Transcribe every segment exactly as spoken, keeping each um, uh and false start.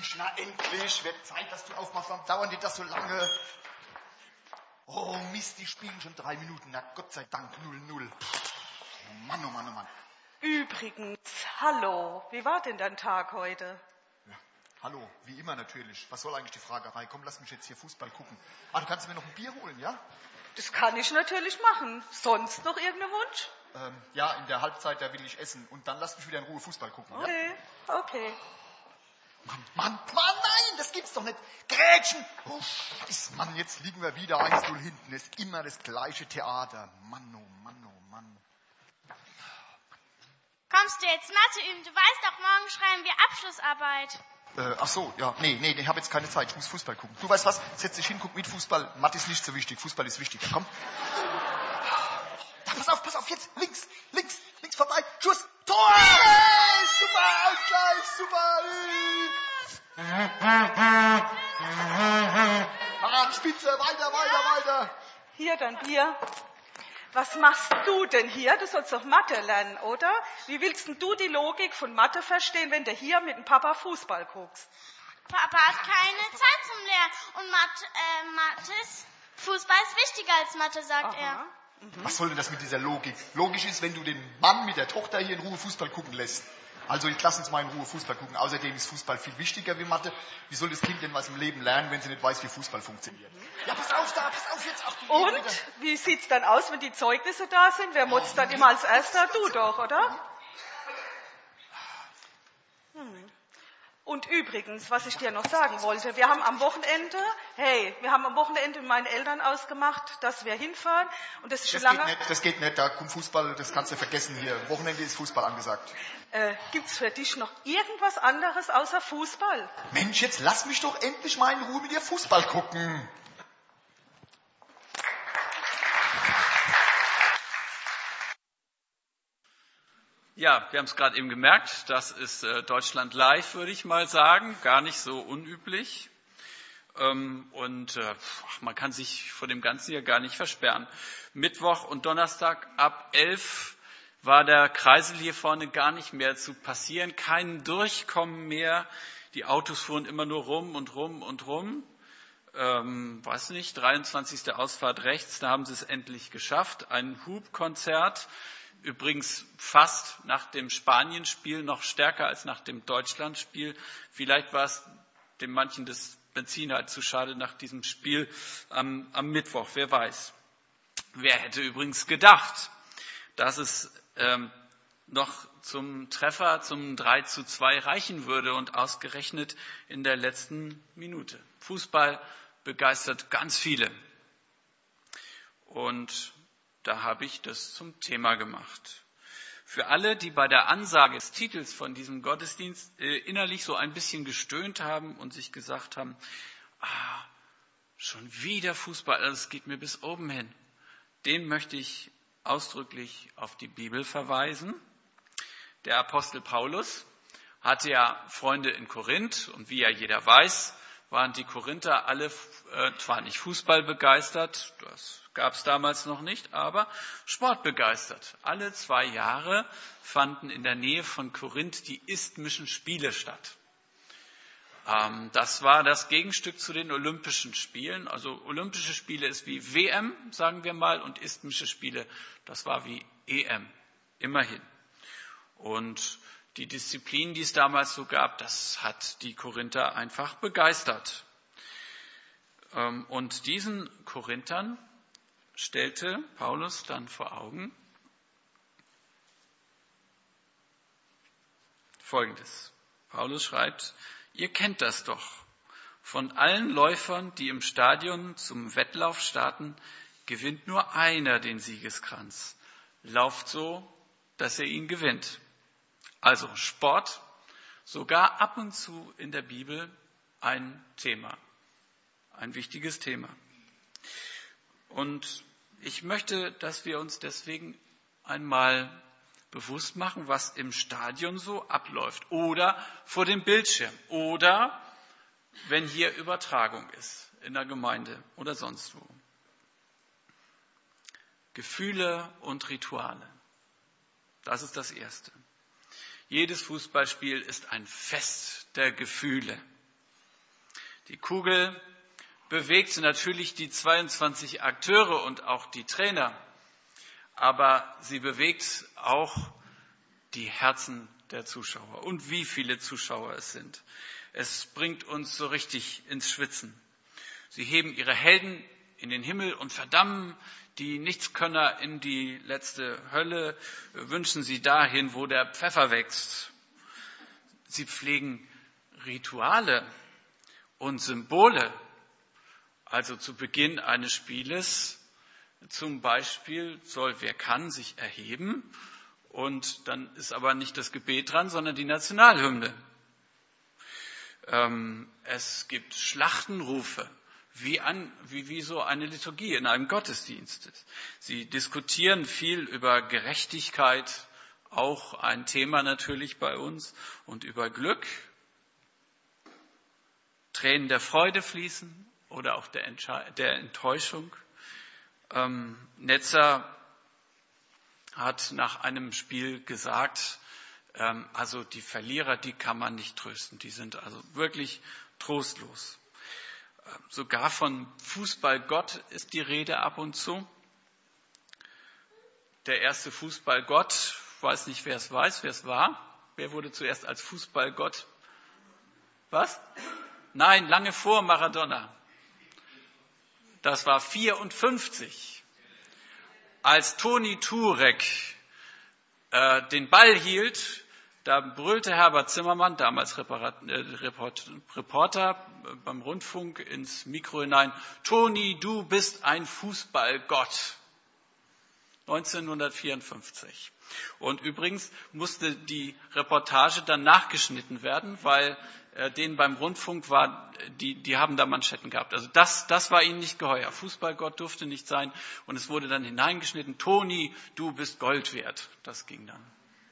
Mensch, na endlich. Wird Zeit, dass du aufmachst. Warum dauert dir das so lange? Oh Mist, die spielen schon drei Minuten. Na Gott sei Dank, null null. Oh Mann, oh Mann, oh Mann. Übrigens, hallo, wie war denn dein Tag heute? Ja, hallo, wie immer natürlich. Was soll eigentlich die Fragerei? Komm, lass mich jetzt hier Fußball gucken. Ah, du kannst mir noch ein Bier holen, ja? Das kann ich natürlich machen. Sonst noch irgendein Wunsch? Ähm, ja, in der Halbzeit, da will ich essen. Und dann lass mich wieder in Ruhe Fußball gucken, ja? Okay, okay. Mann, Mann, Mann, nein, das gibt's doch nicht. Grätschen! Oh, ist Mann, jetzt liegen wir wieder eins null hinten. Ist immer das gleiche Theater. Mann, oh Mann, oh Mann. Kommst du jetzt Mathe üben? Du weißt doch, morgen schreiben wir Abschlussarbeit. Äh, ach so, ja, nee, nee, ich habe jetzt keine Zeit. Ich muss Fußball gucken. Du weißt was? Setz dich hin, guck mit Fußball. Mathe ist nicht so wichtig. Fußball ist wichtiger. Komm. Da, pass auf, pass auf, jetzt. Links, links, links vorbei. Schuss, Tor! Hey, super, Ausgleich, super. Ah, Spitze, weiter, weiter, weiter. Hier dein Bier. Was machst du denn hier? Du sollst doch Mathe lernen, oder? Wie willst denn du die Logik von Mathe verstehen, wenn du hier mit dem Papa Fußball guckst? Papa hat keine Zeit zum Lernen. Und Mathe, äh, Mathis, Fußball ist wichtiger als Mathe, sagt Aha. er. Mhm. Was soll denn das mit dieser Logik? Logisch ist, wenn du den Mann mit der Tochter hier in Ruhe Fußball gucken lässt. Also ich lass uns mal in Ruhe Fußball gucken. Außerdem ist Fußball viel wichtiger wie Mathe. Wie soll das Kind denn was im Leben lernen, wenn sie nicht weiß, wie Fußball funktioniert? Mhm. Ja, pass auf da, pass auf jetzt. Ach, Und? Wie sieht's dann aus, wenn die Zeugnisse da sind? Wer motzt dann immer als Erster? Du doch, oder? Hm. Und übrigens, was ich dir noch sagen wollte, wir haben am Wochenende, hey, wir haben am Wochenende mit meinen Eltern ausgemacht, dass wir hinfahren. Und das ist schon das lange... Geht nicht, das geht nicht, da kommt Fußball, das kannst du vergessen hier. Wochenende ist Fußball angesagt. Äh, gibt's für dich noch irgendwas anderes außer Fußball? Mensch, jetzt lass mich doch endlich mal in Ruhe mit dir Fußball gucken. Ja, wir haben es gerade eben gemerkt, das ist äh, Deutschland live, würde ich mal sagen, gar nicht so unüblich. Ähm, und äh, man kann sich vor dem Ganzen ja gar nicht versperren. Mittwoch und Donnerstag ab elf war der Kreisel hier vorne gar nicht mehr zu passieren, kein Durchkommen mehr. Die Autos fuhren immer nur rum und rum und rum. Ähm, weiß nicht, dreiundzwanzigste Ausfahrt rechts, da haben sie es endlich geschafft. Ein Hubkonzert. Übrigens fast nach dem Spanienspiel noch stärker als nach dem Deutschlandspiel. Vielleicht war es dem manchen das Benzin halt zu schade nach diesem Spiel am, am Mittwoch, wer weiß. Wer hätte übrigens gedacht, dass es ähm, noch zum Treffer, zum drei zu zwei reichen würde und ausgerechnet in der letzten Minute. Fußball begeistert ganz viele. Und da habe ich das zum Thema gemacht. Für alle, die bei der Ansage des Titels von diesem Gottesdienst äh, innerlich so ein bisschen gestöhnt haben und sich gesagt haben, ah, schon wieder Fußball, das geht mir bis oben hin, den möchte ich ausdrücklich auf die Bibel verweisen. Der Apostel Paulus hatte ja Freunde in Korinth und wie ja jeder weiß, waren die Korinther alle äh, zwar nicht Fußball begeistert, das gab es damals noch nicht, aber sportbegeistert. Alle zwei Jahre fanden in der Nähe von Korinth die Isthmischen Spiele statt. Ähm, das war das Gegenstück zu den Olympischen Spielen. Also Olympische Spiele ist wie W M, sagen wir mal, und Isthmische Spiele, das war wie E M, immerhin. Und die Disziplin, die es damals so gab, das hat die Korinther einfach begeistert. Ähm, und diesen Korinthern stellte Paulus dann vor Augen Folgendes. Paulus schreibt, ihr kennt das doch. Von allen Läufern, die im Stadion zum Wettlauf starten, gewinnt nur einer den Siegeskranz. Lauft so, dass er ihn gewinnt. Also Sport, sogar ab und zu in der Bibel ein Thema, ein wichtiges Thema. Und ich möchte, dass wir uns deswegen einmal bewusst machen, was im Stadion so abläuft oder vor dem Bildschirm oder wenn hier Übertragung ist in der Gemeinde oder sonst wo. Gefühle und Rituale, das ist das Erste. Jedes Fußballspiel ist ein Fest der Gefühle. Die Kugel bewegt natürlich die zweiundzwanzig Akteure und auch die Trainer, aber sie bewegt auch die Herzen der Zuschauer. Und wie viele Zuschauer es sind. Es bringt uns so richtig ins Schwitzen. Sie heben ihre Helden in den Himmel und verdammen die Nichtskönner in die letzte Hölle, wünschen sie dahin, wo der Pfeffer wächst. Sie pflegen Rituale und Symbole. Also zu Beginn eines Spieles zum Beispiel soll wer kann sich erheben und dann ist aber nicht das Gebet dran, sondern die Nationalhymne. Ähm, es gibt Schlachtenrufe. Wie, an, wie, wie so eine Liturgie in einem Gottesdienst. Sie diskutieren viel über Gerechtigkeit, auch ein Thema natürlich bei uns, und über Glück. Tränen der Freude fließen oder auch der, Entsche- der Enttäuschung. Ähm, Netzer hat nach einem Spiel gesagt, ähm, also die Verlierer, die kann man nicht trösten, die sind also wirklich trostlos. Sogar von Fußballgott ist die Rede ab und zu. Der erste Fußballgott, weiß nicht, wer es weiß, wer es war. Wer wurde zuerst als Fußballgott? Was? Nein, lange vor Maradona. Das war vierundfünfzig. Als Toni Turek äh, den Ball hielt, da brüllte Herbert Zimmermann, damals Reporter beim Rundfunk, ins Mikro hinein: Toni, du bist ein Fußballgott. neunzehnhundertvierundfünfzig. Und übrigens musste die Reportage dann nachgeschnitten werden, weil äh, denen beim Rundfunk war, die, die haben da Manschetten gehabt. Also das, das war ihnen nicht geheuer. Fußballgott durfte nicht sein. Und es wurde dann hineingeschnitten: Toni, du bist Gold wert. Das ging dann.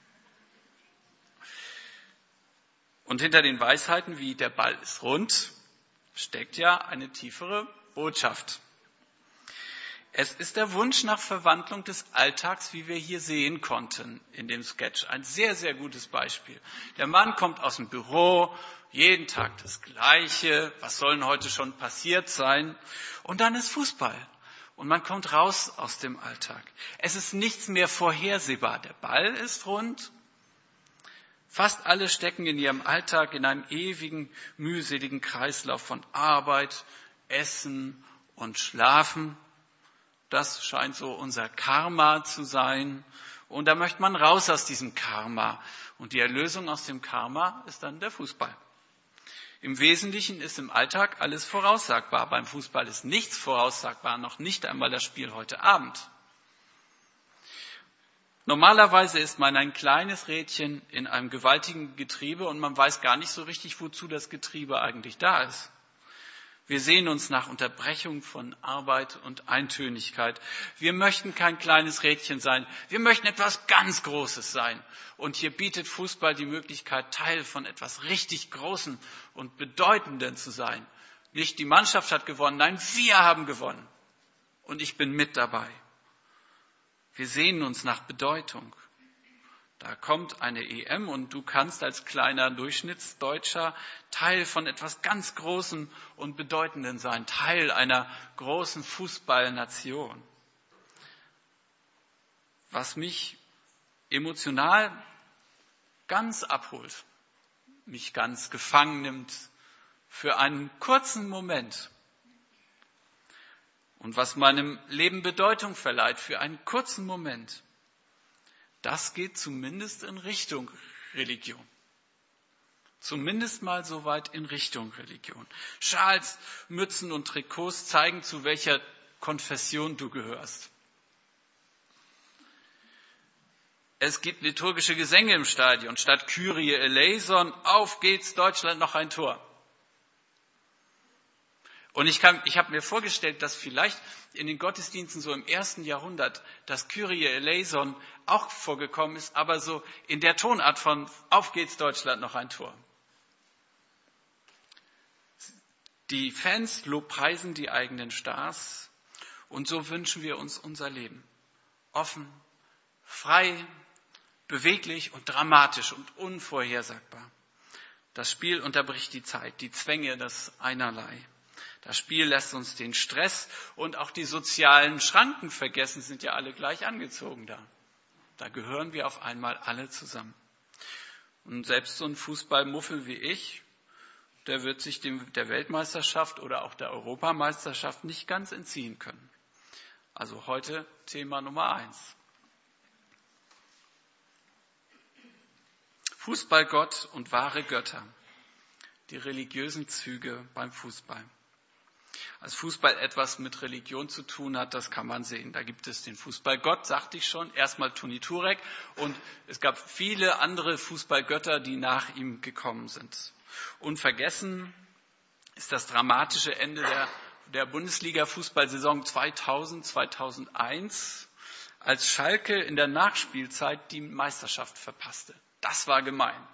Und hinter den Weisheiten wie der Ball ist rund steckt ja eine tiefere Botschaft. Es ist der Wunsch nach Verwandlung des Alltags, wie wir hier sehen konnten in dem Sketch. Ein sehr, sehr gutes Beispiel. Der Mann kommt aus dem Büro, jeden Tag das Gleiche. Was soll denn heute schon passiert sein? Und dann ist Fußball. Und man kommt raus aus dem Alltag. Es ist nichts mehr vorhersehbar. Der Ball ist rund. Fast alle stecken in ihrem Alltag in einem ewigen, mühseligen Kreislauf von Arbeit, Essen und Schlafen. Das scheint so unser Karma zu sein. Und da möchte man raus aus diesem Karma. Und die Erlösung aus dem Karma ist dann der Fußball. Im Wesentlichen ist im Alltag alles voraussagbar. Beim Fußball ist nichts voraussagbar, noch nicht einmal das Spiel heute Abend. Normalerweise ist man ein kleines Rädchen in einem gewaltigen Getriebe und man weiß gar nicht so richtig, wozu das Getriebe eigentlich da ist. Wir sehen uns nach Unterbrechung von Arbeit und Eintönigkeit. Wir möchten kein kleines Rädchen sein. Wir möchten etwas ganz Großes sein. Und hier bietet Fußball die Möglichkeit, Teil von etwas richtig Großem und Bedeutendem zu sein. Nicht die Mannschaft hat gewonnen, nein, wir haben gewonnen. Und ich bin mit dabei. Wir sehnen uns nach Bedeutung. Da kommt eine E M und du kannst als kleiner Durchschnittsdeutscher Teil von etwas ganz Großem und Bedeutendem sein, Teil einer großen Fußballnation. Was mich emotional ganz abholt, mich ganz gefangen nimmt für einen kurzen Moment. Und was meinem Leben Bedeutung verleiht für einen kurzen Moment, das geht zumindest in Richtung Religion. Zumindest mal so weit in Richtung Religion. Schals, Mützen und Trikots zeigen, zu welcher Konfession du gehörst. Es gibt liturgische Gesänge im Stadion. Statt Kyrie eleison, auf geht's, Deutschland, noch ein Tor. Und ich, kann, ich habe mir vorgestellt, dass vielleicht in den Gottesdiensten so im ersten Jahrhundert das Kyrie eleison auch vorgekommen ist, aber so in der Tonart von auf geht's Deutschland, noch ein Tor. Die Fans lobpreisen die eigenen Stars und so wünschen wir uns unser Leben. Offen, frei, beweglich und dramatisch und unvorhersagbar. Das Spiel unterbricht die Zeit, die Zwänge, das Einerlei. Das Spiel lässt uns den Stress und auch die sozialen Schranken vergessen, sind ja alle gleich angezogen da. Da gehören wir auf einmal alle zusammen. Und selbst so ein Fußballmuffel wie ich, der wird sich dem, der Weltmeisterschaft oder auch der Europameisterschaft nicht ganz entziehen können. Also heute Thema Nummer eins. Fußballgott und wahre Götter. Die religiösen Züge beim Fußball. Als Fußball etwas mit Religion zu tun hat, das kann man sehen. Da gibt es den Fußballgott, sagte ich schon, erstmal Toni Turek, und es gab viele andere Fußballgötter, die nach ihm gekommen sind. Unvergessen ist das dramatische Ende der, der Bundesliga-Fußballsaison zweitausend, zweitausendeins, als Schalke in der Nachspielzeit die Meisterschaft verpasste. Das war gemein.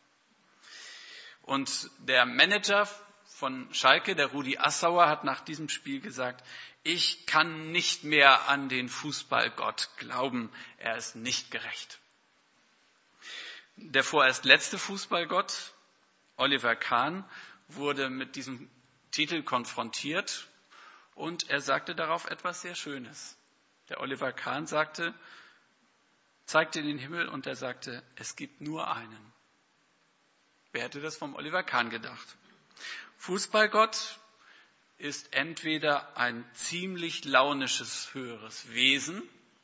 Und der Manager von Schalke, der Rudi Assauer, hat nach diesem Spiel gesagt, ich kann nicht mehr an den Fußballgott glauben, er ist nicht gerecht. Der vorerst letzte Fußballgott, Oliver Kahn, wurde mit diesem Titel konfrontiert und er sagte darauf etwas sehr Schönes. Der Oliver Kahn sagte, zeigte den Himmel und er sagte, es gibt nur einen. Wer hätte das vom Oliver Kahn gedacht? Fußballgott ist entweder ein ziemlich launisches höheres Wesen,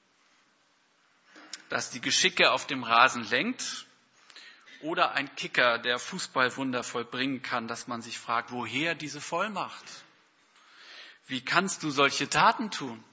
das die Geschicke auf dem Rasen lenkt, oder ein Kicker, der Fußballwunder vollbringen kann, dass man sich fragt, woher diese Vollmacht? Wie kannst du solche Taten tun?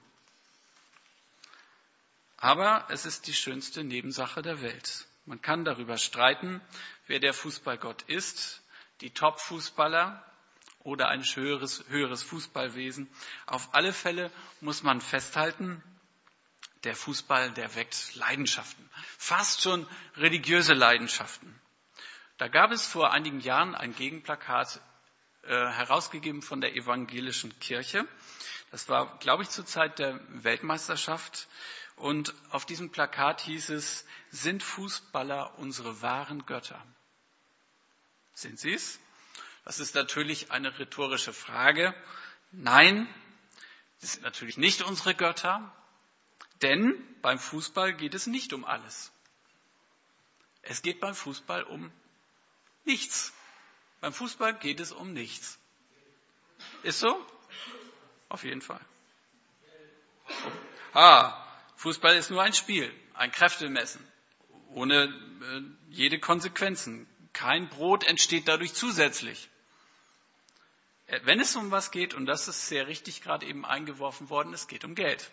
Aber es ist die schönste Nebensache der Welt. Man kann darüber streiten, wer der Fußballgott ist, die Top-Fußballer oder ein höheres, höheres Fußballwesen. Auf alle Fälle muss man festhalten, der Fußball, der weckt Leidenschaften, fast schon religiöse Leidenschaften. Da gab es vor einigen Jahren ein Gegenplakat, äh, herausgegeben von der evangelischen Kirche. Das war, glaube ich, zur Zeit der Weltmeisterschaft. Und auf diesem Plakat hieß es, sind Fußballer unsere wahren Götter? Sind sie es? Das ist natürlich eine rhetorische Frage. Nein, sie sind natürlich nicht unsere Götter, denn beim Fußball geht es nicht um alles. Es geht beim Fußball um nichts. Beim Fußball geht es um nichts. Ist so? Auf jeden Fall. Ah, Fußball ist nur ein Spiel, ein Kräftemessen, ohne äh, jede Konsequenzen. Kein Brot entsteht dadurch zusätzlich. Wenn es um was geht, und das ist sehr richtig gerade eben eingeworfen worden, es geht um Geld.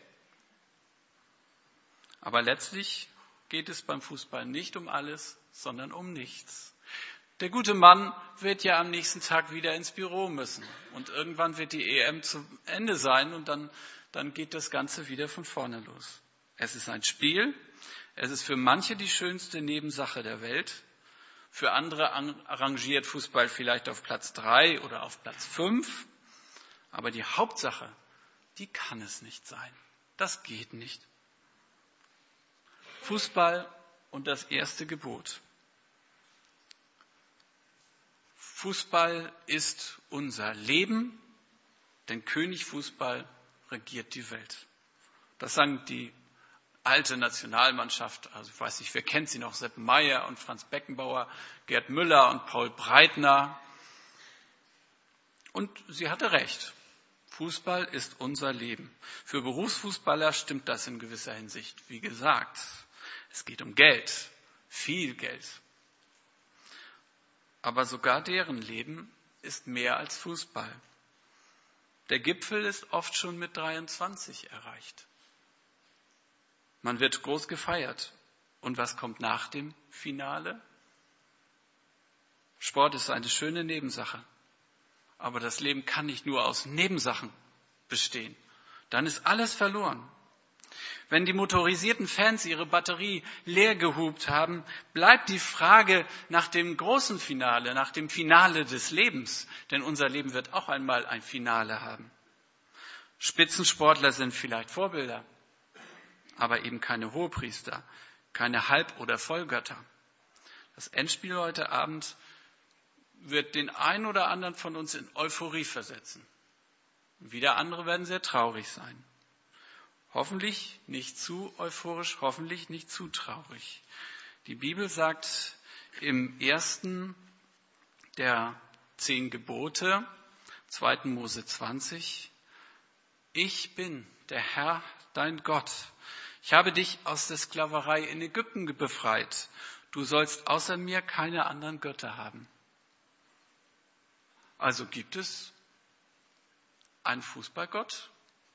Aber letztlich geht es beim Fußball nicht um alles, sondern um nichts. Der gute Mann wird ja am nächsten Tag wieder ins Büro müssen. Und irgendwann wird die E M zu Ende sein und dann, dann geht das Ganze wieder von vorne los. Es ist ein Spiel. Es ist für manche die schönste Nebensache der Welt. Für andere arrangiert Fußball vielleicht auf Platz drei oder auf Platz fünf. Aber die Hauptsache, die kann es nicht sein. Das geht nicht. Fußball und das erste Gebot. Fußball ist unser Leben, denn König Fußball regiert die Welt. Das sagen die alte Nationalmannschaft, also ich weiß nicht, wer kennt sie noch, Sepp Maier und Franz Beckenbauer, Gerd Müller und Paul Breitner. Und sie hatte recht. Fußball ist unser Leben. Für Berufsfußballer stimmt das in gewisser Hinsicht. Wie gesagt, es geht um Geld, viel Geld. Aber sogar deren Leben ist mehr als Fußball. Der Gipfel ist oft schon mit dreiundzwanzig erreicht. Man wird groß gefeiert. Und was kommt nach dem Finale? Sport ist eine schöne Nebensache. Aber das Leben kann nicht nur aus Nebensachen bestehen. Dann ist alles verloren. Wenn die motorisierten Fans ihre Batterie leer gehupt haben, bleibt die Frage nach dem großen Finale, nach dem Finale des Lebens. Denn unser Leben wird auch einmal ein Finale haben. Spitzensportler sind vielleicht Vorbilder, aber eben keine Hohepriester, keine Halb- oder Vollgötter. Das Endspiel heute Abend wird den einen oder anderen von uns in Euphorie versetzen. Wieder andere werden sehr traurig sein. Hoffentlich nicht zu euphorisch, hoffentlich nicht zu traurig. Die Bibel sagt im ersten der zehn Gebote, zweiten Mose zwanzig, ich bin der Herr, dein Gott. Ich habe dich aus der Sklaverei in Ägypten befreit. Du sollst außer mir keine anderen Götter haben. Also gibt es einen Fußballgott?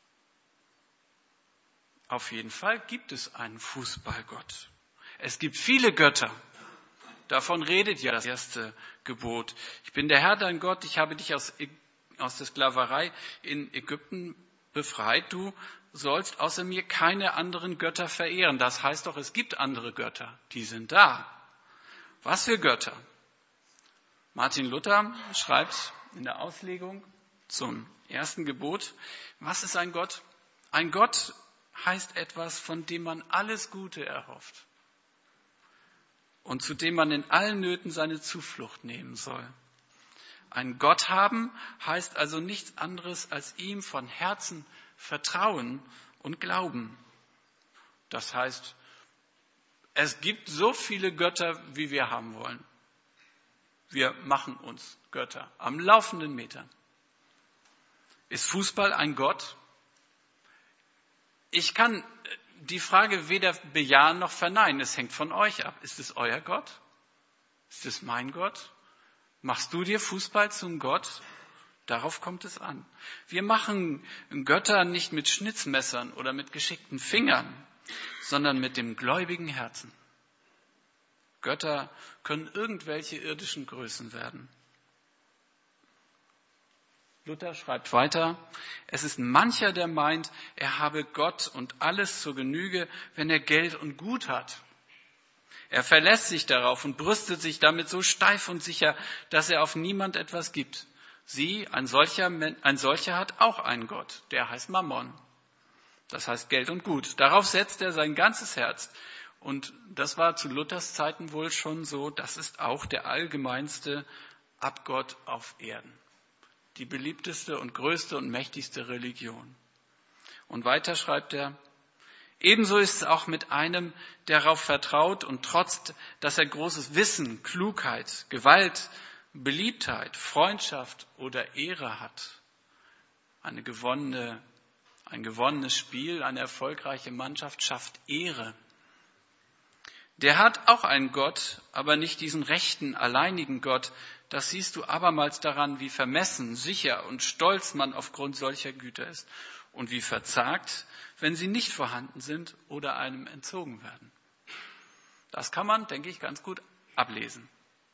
Auf jeden Fall gibt es einen Fußballgott. Es gibt viele Götter. Davon redet ja das erste Gebot. Ich bin der Herr, dein Gott. Ich habe dich aus, aus der Sklaverei in Ägypten befreit. Du sollst außer mir keine anderen Götter verehren. Das heißt doch, es gibt andere Götter. Die sind da. Was für Götter? Martin Luther schreibt in der Auslegung zum ersten Gebot, was ist ein Gott? Ein Gott heißt etwas, von dem man alles Gute erhofft und zu dem man in allen Nöten seine Zuflucht nehmen soll. Ein Gott haben heißt also nichts anderes, als ihm von Herzen vertrauen und glauben. Das heißt, es gibt so viele Götter, wie wir haben wollen. Wir machen uns Götter am laufenden Meter. Ist Fußball ein Gott? Ich kann die Frage weder bejahen noch verneinen. Es hängt von euch ab. Ist es euer Gott? Ist es mein Gott? Machst du dir Fußball zum Gott? Darauf kommt es an. Wir machen Götter nicht mit Schnitzmessern oder mit geschickten Fingern, sondern mit dem gläubigen Herzen. Götter können irgendwelche irdischen Größen werden. Luther schreibt weiter, es ist mancher, der meint, er habe Gott und alles zur Genüge, wenn er Geld und Gut hat. Er verlässt sich darauf und brüstet sich damit so steif und sicher, dass er auf niemand etwas gibt. Sie, ein solcher, ein solcher hat auch einen Gott, der heißt Mammon. Das heißt Geld und Gut. Darauf setzt er sein ganzes Herz. Und das war zu Luthers Zeiten wohl schon so, das ist auch der allgemeinste Abgott auf Erden. Die beliebteste und größte und mächtigste Religion. Und weiter schreibt er, ebenso ist es auch mit einem, der darauf vertraut und trotz, dass er großes Wissen, Klugheit, Gewalt, Beliebtheit, Freundschaft oder Ehre hat. Eine gewonnene, ein gewonnenes Spiel, eine erfolgreiche Mannschaft schafft Ehre. Der hat auch einen Gott, aber nicht diesen rechten, alleinigen Gott. Das siehst du abermals daran, wie vermessen, sicher und stolz man aufgrund solcher Güter ist und wie verzagt, wenn sie nicht vorhanden sind oder einem entzogen werden. Das kann man, denke ich, ganz gut ablesen.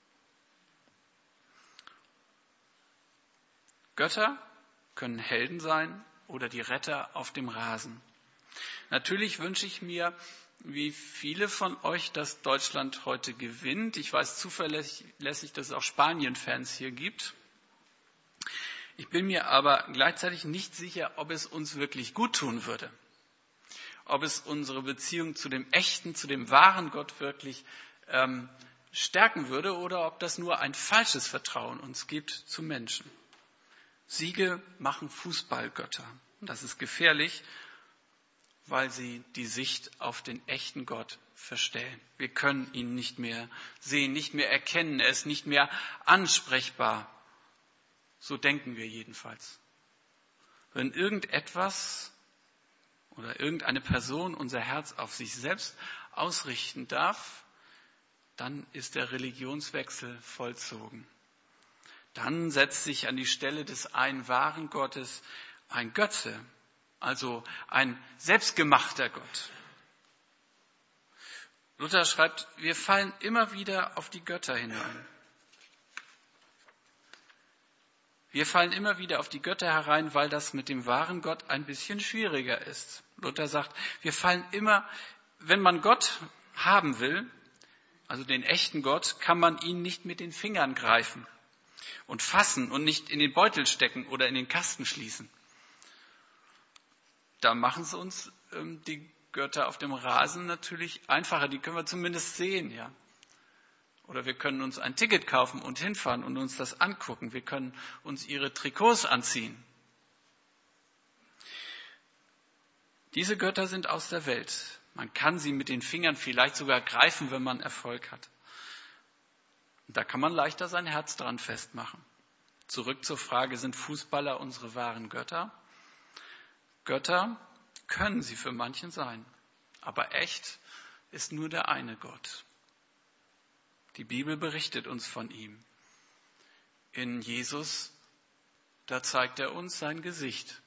Götter können Helden sein oder die Retter auf dem Rasen. Natürlich wünsche ich mir, wie viele von euch, dass Deutschland heute gewinnt. Ich weiß zuverlässig, dass es auch Spanien-Fans hier gibt. Ich bin mir aber gleichzeitig nicht sicher, ob es uns wirklich gut tun würde. Ob es unsere Beziehung zu dem echten, zu dem wahren Gott wirklich ähm, stärken würde oder ob das nur ein falsches Vertrauen uns gibt zu Menschen. Siege machen Fußballgötter. Das ist gefährlich, weil sie die Sicht auf den echten Gott verstellen. Wir können ihn nicht mehr sehen, nicht mehr erkennen, er ist nicht mehr ansprechbar. So denken wir jedenfalls. Wenn irgendetwas oder irgendeine Person unser Herz auf sich selbst ausrichten darf, dann ist der Religionswechsel vollzogen. Dann setzt sich an die Stelle des einen wahren Gottes ein Götze, also ein selbstgemachter Gott. Luther schreibt, wir fallen immer wieder auf die Götter hinein. Wir fallen immer wieder auf die Götter herein, weil das mit dem wahren Gott ein bisschen schwieriger ist. Luther sagt, wir fallen immer, wenn man Gott haben will, also den echten Gott, kann man ihn nicht mit den Fingern greifen und fassen und nicht in den Beutel stecken oder in den Kasten schließen. Da machen es uns ähm, die Götter auf dem Rasen natürlich einfacher. Die können wir zumindest sehen, ja. Oder wir können uns ein Ticket kaufen und hinfahren und uns das angucken. Wir können uns ihre Trikots anziehen. Diese Götter sind aus der Welt. Man kann sie mit den Fingern vielleicht sogar greifen, wenn man Erfolg hat. Da kann man leichter sein Herz dran festmachen. Zurück zur Frage, sind Fußballer unsere wahren Götter? Götter können sie für manchen sein, aber echt ist nur der eine Gott. Die Bibel berichtet uns von ihm. In Jesus, da zeigt er uns sein Gesicht.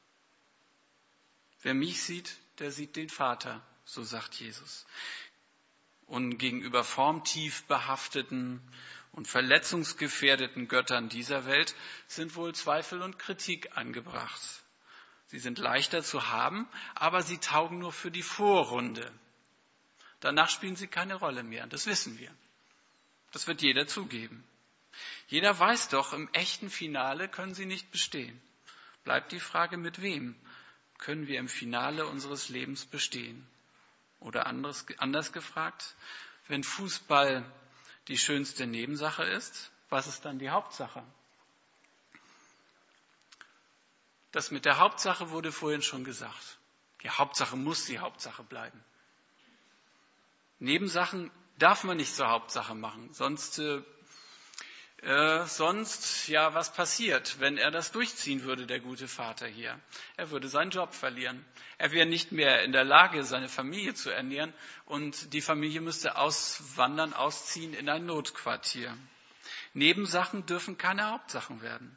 Wer mich sieht, der sieht den Vater, so sagt Jesus. Und gegenüber formtief behafteten und verletzungsgefährdeten Göttern dieser Welt sind wohl Zweifel und Kritik angebracht. Sie sind leichter zu haben, aber sie taugen nur für die Vorrunde. Danach spielen sie keine Rolle mehr, das wissen wir. Das wird jeder zugeben. Jeder weiß doch, im echten Finale können sie nicht bestehen. Bleibt die Frage, mit wem können wir im Finale unseres Lebens bestehen? Oder anderes, anders gefragt, wenn Fußball die schönste Nebensache ist, was ist dann die Hauptsache? Das mit der Hauptsache wurde vorhin schon gesagt. Die Hauptsache muss die Hauptsache bleiben. Nebensachen darf man nicht zur Hauptsache machen, sonst, äh, äh, sonst, ja, was passiert, wenn er das durchziehen würde, der gute Vater hier? Er würde seinen Job verlieren. Er wäre nicht mehr in der Lage, seine Familie zu ernähren und die Familie müsste auswandern, ausziehen in ein Notquartier. Nebensachen dürfen keine Hauptsachen werden.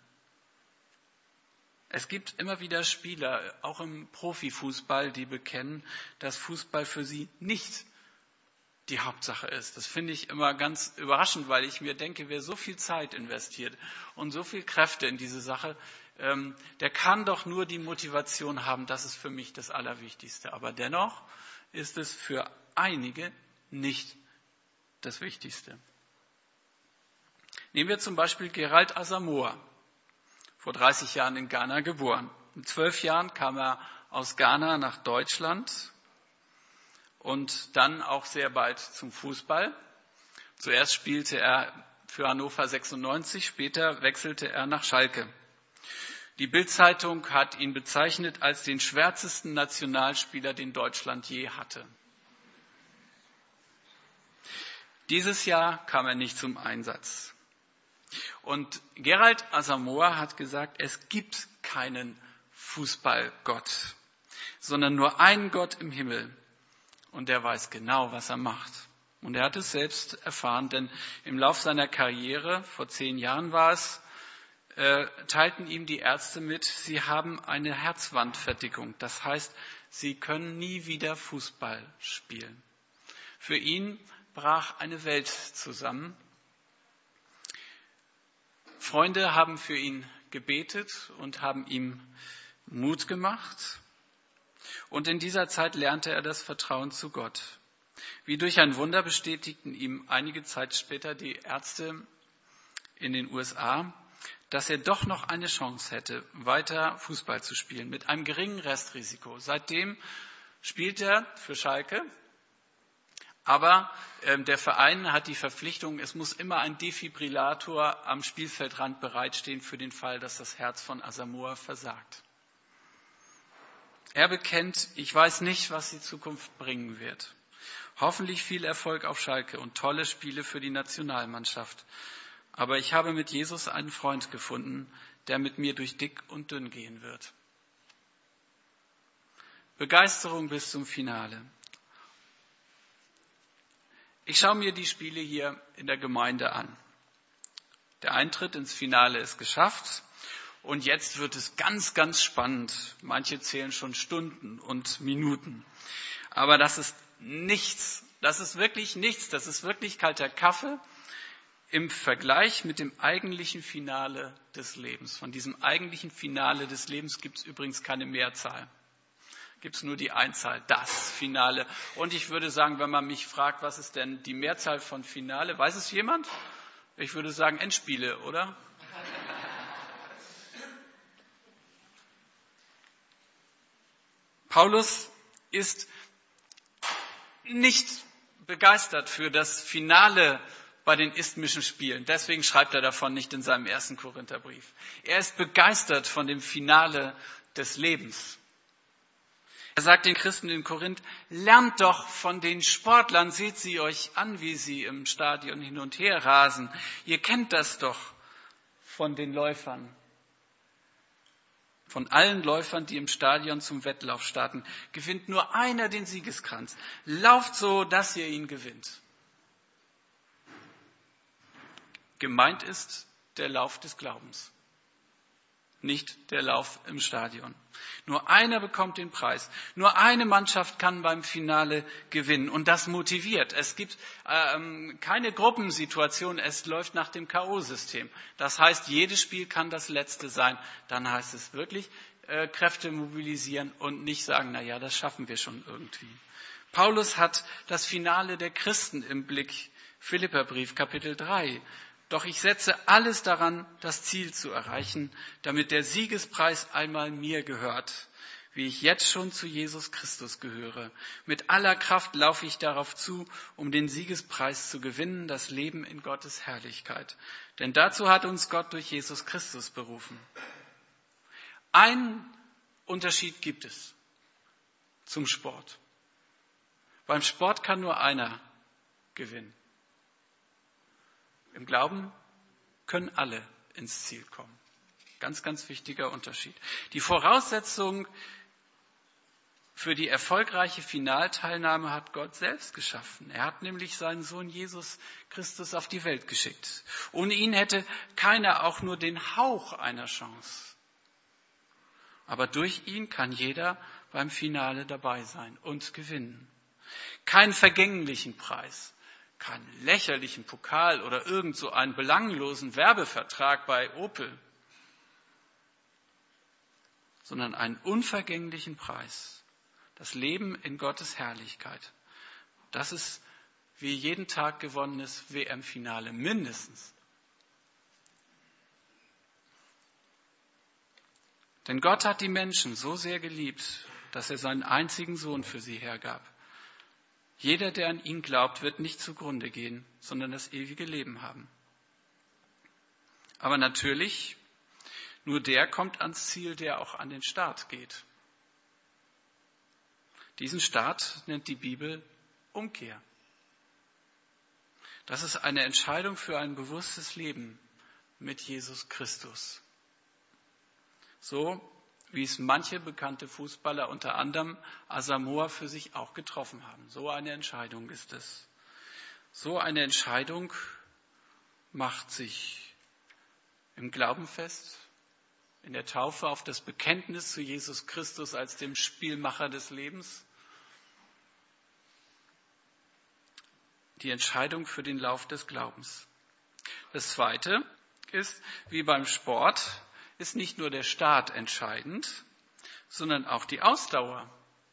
Es gibt immer wieder Spieler, auch im Profifußball, die bekennen, dass Fußball für sie nicht die Hauptsache ist. Das finde ich immer ganz überraschend, weil ich mir denke, wer so viel Zeit investiert und so viel Kräfte in diese Sache, ähm, der kann doch nur die Motivation haben, das ist für mich das Allerwichtigste. Aber dennoch ist es für einige nicht das Wichtigste. Nehmen wir zum Beispiel Gerald Asamoah, vor dreißig Jahren in Ghana geboren. Mit zwölf Jahren kam er aus Ghana nach Deutschland und dann auch sehr bald zum Fußball. Zuerst spielte er für Hannover sechsundneunzig, später wechselte er nach Schalke. Die Bild-Zeitung hat ihn bezeichnet als den schwärzesten Nationalspieler, den Deutschland je hatte. Dieses Jahr kam er nicht zum Einsatz. Und Gerald Asamoah hat gesagt, es gibt keinen Fußballgott, sondern nur einen Gott im Himmel. Und der weiß genau, was er macht. Und er hat es selbst erfahren, denn im Lauf seiner Karriere, vor zehn Jahren war es, äh, teilten ihm die Ärzte mit, sie haben eine Herzwandverdickung. Das heißt, sie können nie wieder Fußball spielen. Für ihn brach eine Welt zusammen. Freunde haben für ihn gebetet und haben ihm Mut gemacht. Und in dieser Zeit lernte er das Vertrauen zu Gott. Wie durch ein Wunder bestätigten ihm einige Zeit später die Ärzte in den U S A, dass er doch noch eine Chance hätte, weiter Fußball zu spielen, mit einem geringen Restrisiko. Seitdem spielt er für Schalke. Aber äh, der Verein hat die Verpflichtung, es muss immer ein Defibrillator am Spielfeldrand bereitstehen für den Fall, dass das Herz von Asamoah versagt. Er bekennt, ich weiß nicht, was die Zukunft bringen wird. Hoffentlich viel Erfolg auf Schalke und tolle Spiele für die Nationalmannschaft. Aber ich habe mit Jesus einen Freund gefunden, der mit mir durch dick und dünn gehen wird. Begeisterung bis zum Finale. Ich schaue mir die Spiele hier in der Gemeinde an. Der Eintritt ins Finale ist geschafft und jetzt wird es ganz, ganz spannend. Manche zählen schon Stunden und Minuten. Aber das ist nichts, das ist wirklich nichts, das ist wirklich kalter Kaffee im Vergleich mit dem eigentlichen Finale des Lebens. Von diesem eigentlichen Finale des Lebens gibt es übrigens keine Mehrzahl. Gibt es nur die Einzahl, das Finale. Und ich würde sagen, wenn man mich fragt, was ist denn die Mehrzahl von Finale, weiß es jemand? Ich würde sagen Endspiele, oder? Paulus ist nicht begeistert für das Finale bei den isthmischen Spielen. Deswegen schreibt er davon nicht in seinem ersten Korintherbrief. Er ist begeistert von dem Finale des Lebens. Er sagt den Christen in Korinth, lernt doch von den Sportlern, seht sie euch an, wie sie im Stadion hin und her rasen. Ihr kennt das doch von den Läufern. Von allen Läufern, die im Stadion zum Wettlauf starten, gewinnt nur einer den Siegeskranz. Lauft so, dass ihr ihn gewinnt. Gemeint ist der Lauf des Glaubens, nicht der Lauf im Stadion. Nur einer bekommt den Preis. Nur eine Mannschaft kann beim Finale gewinnen. Und das motiviert. Es gibt ähm, keine Gruppensituation. Es läuft nach dem K O-System. Das heißt, jedes Spiel kann das letzte sein. Dann heißt es wirklich äh, Kräfte mobilisieren und nicht sagen, na ja, das schaffen wir schon irgendwie. Paulus hat das Finale der Christen im Blick. Philipperbrief, Kapitel drei. Doch ich setze alles daran, das Ziel zu erreichen, damit der Siegespreis einmal mir gehört, wie ich jetzt schon zu Jesus Christus gehöre. Mit aller Kraft laufe ich darauf zu, um den Siegespreis zu gewinnen, das Leben in Gottes Herrlichkeit. Denn dazu hat uns Gott durch Jesus Christus berufen. Einen Unterschied gibt es zum Sport. Beim Sport kann nur einer gewinnen. Im Glauben können alle ins Ziel kommen. Ganz, ganz wichtiger Unterschied. Die Voraussetzung für die erfolgreiche Finalteilnahme hat Gott selbst geschaffen. Er hat nämlich seinen Sohn Jesus Christus auf die Welt geschickt. Ohne ihn hätte keiner auch nur den Hauch einer Chance. Aber durch ihn kann jeder beim Finale dabei sein und gewinnen. Keinen vergänglichen Preis. Keinen lächerlichen Pokal oder irgend so einen belanglosen Werbevertrag bei Opel, sondern einen unvergänglichen Preis. Das Leben in Gottes Herrlichkeit. Das ist wie jeden Tag gewonnenes W M-Finale mindestens. Denn Gott hat die Menschen so sehr geliebt, dass er seinen einzigen Sohn für sie hergab. Jeder, der an ihn glaubt, wird nicht zugrunde gehen, sondern das ewige Leben haben. Aber natürlich, nur der kommt ans Ziel, der auch an den Start geht. Diesen Start nennt die Bibel Umkehr. Das ist eine Entscheidung für ein bewusstes Leben mit Jesus Christus. So wie es manche bekannte Fußballer, unter anderem Asamoah, für sich auch getroffen haben. So eine Entscheidung ist es. So eine Entscheidung macht sich im Glauben fest, in der Taufe auf das Bekenntnis zu Jesus Christus als dem Spielmacher des Lebens. Die Entscheidung für den Lauf des Glaubens. Das Zweite ist, wie beim Sport, ist nicht nur der Start entscheidend, sondern auch die Ausdauer.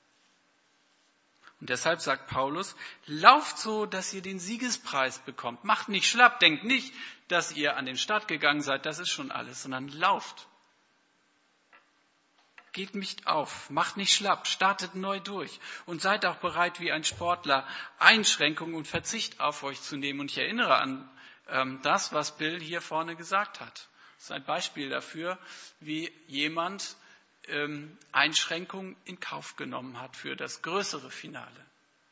Und deshalb sagt Paulus, lauft so, dass ihr den Siegespreis bekommt. Macht nicht schlapp, denkt nicht, dass ihr an den Start gegangen seid, das ist schon alles, sondern lauft. Geht nicht auf, macht nicht schlapp, startet neu durch und seid auch bereit, wie ein Sportler, Einschränkungen und Verzicht auf euch zu nehmen. Und ich erinnere an ähm, das, was Bill hier vorne gesagt hat. Das ist ein Beispiel dafür, wie jemand ähm, Einschränkungen in Kauf genommen hat für das größere Finale.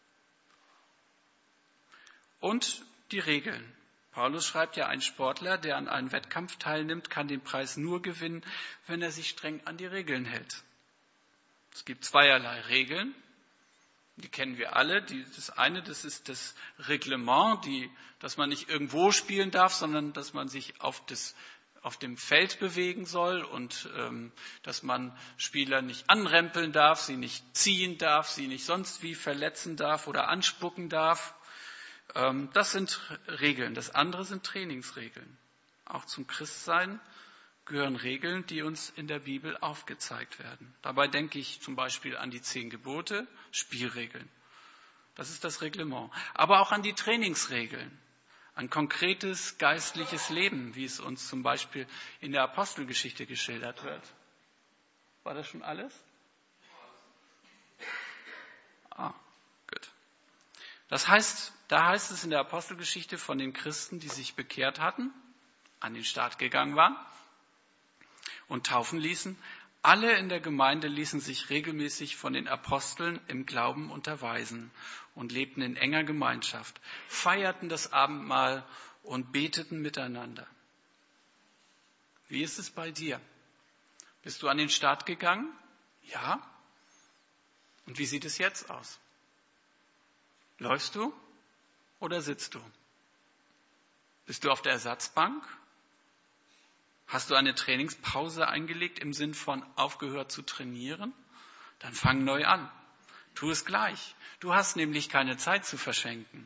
Und die Regeln. Paulus schreibt ja, ein Sportler, der an einem Wettkampf teilnimmt, kann den Preis nur gewinnen, wenn er sich streng an die Regeln hält. Es gibt zweierlei Regeln, die kennen wir alle. Die, das eine, das ist das Reglement, die, dass man nicht irgendwo spielen darf, sondern dass man sich auf das auf dem Feld bewegen soll und ähm, dass man Spieler nicht anrempeln darf, sie nicht ziehen darf, sie nicht sonst wie verletzen darf oder anspucken darf. Ähm, das sind Regeln. Das andere sind Trainingsregeln. Auch zum Christsein gehören Regeln, die uns in der Bibel aufgezeigt werden. Dabei denke ich zum Beispiel an die zehn Gebote, Spielregeln. Das ist das Reglement. Aber auch an die Trainingsregeln. Ein konkretes geistliches Leben, wie es uns zum Beispiel in der Apostelgeschichte geschildert wird. War das schon alles? Ah, gut. Das heißt, da heißt es in der Apostelgeschichte von den Christen, die sich bekehrt hatten, an den Start gegangen waren und taufen ließen. Alle in der Gemeinde ließen sich regelmäßig von den Aposteln im Glauben unterweisen und lebten in enger Gemeinschaft, feierten das Abendmahl und beteten miteinander. Wie ist es bei dir? Bist du an den Start gegangen? Ja. Und wie sieht es jetzt aus? Läufst du oder sitzt du? Bist du auf der Ersatzbank? Hast du eine Trainingspause eingelegt im Sinn von aufgehört zu trainieren? Dann fang neu an. Tu es gleich. Du hast nämlich keine Zeit zu verschenken.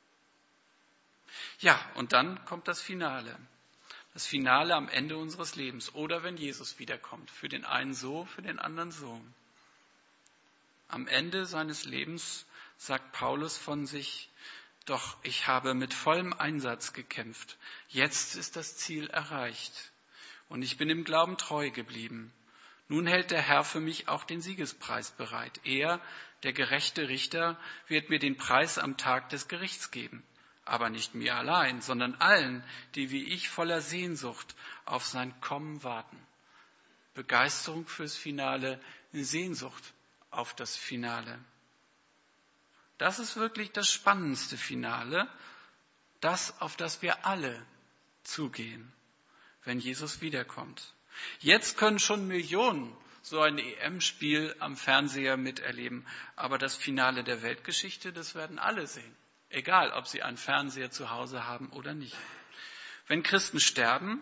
Ja, und dann kommt das Finale. Das Finale am Ende unseres Lebens oder wenn Jesus wiederkommt. Für den einen so, für den anderen so. Am Ende seines Lebens sagt Paulus von sich, doch ich habe mit vollem Einsatz gekämpft. Jetzt ist das Ziel erreicht. Und ich bin im Glauben treu geblieben. Nun hält der Herr für mich auch den Siegespreis bereit. Er, der gerechte Richter, wird mir den Preis am Tag des Gerichts geben. Aber nicht mir allein, sondern allen, die wie ich voller Sehnsucht auf sein Kommen warten. Begeisterung fürs Finale, Sehnsucht auf das Finale. Das ist wirklich das spannendste Finale, das, auf das wir alle zugehen, wenn Jesus wiederkommt. Jetzt können schon Millionen so ein E M-Spiel am Fernseher miterleben, aber das Finale der Weltgeschichte, das werden alle sehen. Egal, ob sie einen Fernseher zu Hause haben oder nicht. Wenn Christen sterben,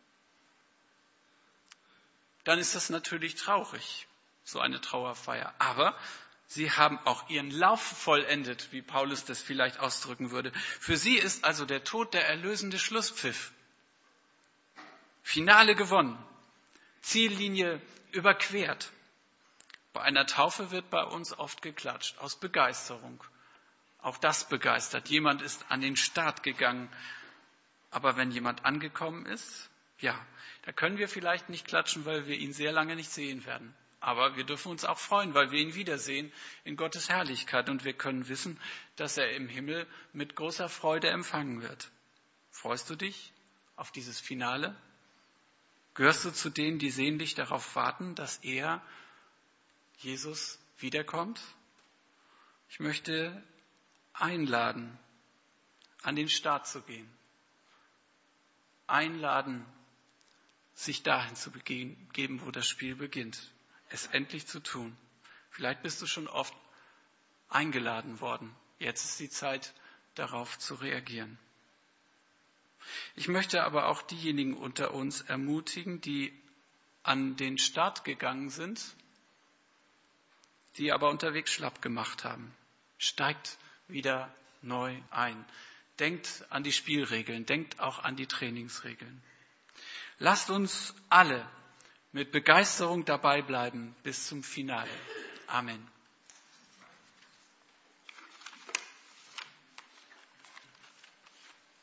dann ist das natürlich traurig, so eine Trauerfeier. Aber sie haben auch ihren Lauf vollendet, wie Paulus das vielleicht ausdrücken würde. Für sie ist also der Tod der erlösende Schlusspfiff. Finale gewonnen, Ziellinie überquert. Bei einer Taufe wird bei uns oft geklatscht, aus Begeisterung. Auch das begeistert. Jemand ist an den Start gegangen. Aber wenn jemand angekommen ist, ja, da können wir vielleicht nicht klatschen, weil wir ihn sehr lange nicht sehen werden. Aber wir dürfen uns auch freuen, weil wir ihn wiedersehen in Gottes Herrlichkeit. Und wir können wissen, dass er im Himmel mit großer Freude empfangen wird. Freust du dich auf dieses Finale? Gehörst du zu denen, die sehnlich darauf warten, dass er, Jesus, wiederkommt? Ich möchte einladen, an den Start zu gehen. Einladen, sich dahin zu begeben, wo das Spiel beginnt. Es endlich zu tun. Vielleicht bist du schon oft eingeladen worden. Jetzt ist die Zeit, darauf zu reagieren. Ich möchte aber auch diejenigen unter uns ermutigen, die an den Start gegangen sind, die aber unterwegs schlapp gemacht haben. Steigt wieder neu ein. Denkt an die Spielregeln, denkt auch an die Trainingsregeln. Lasst uns alle mit Begeisterung dabei bleiben bis zum Finale. Amen.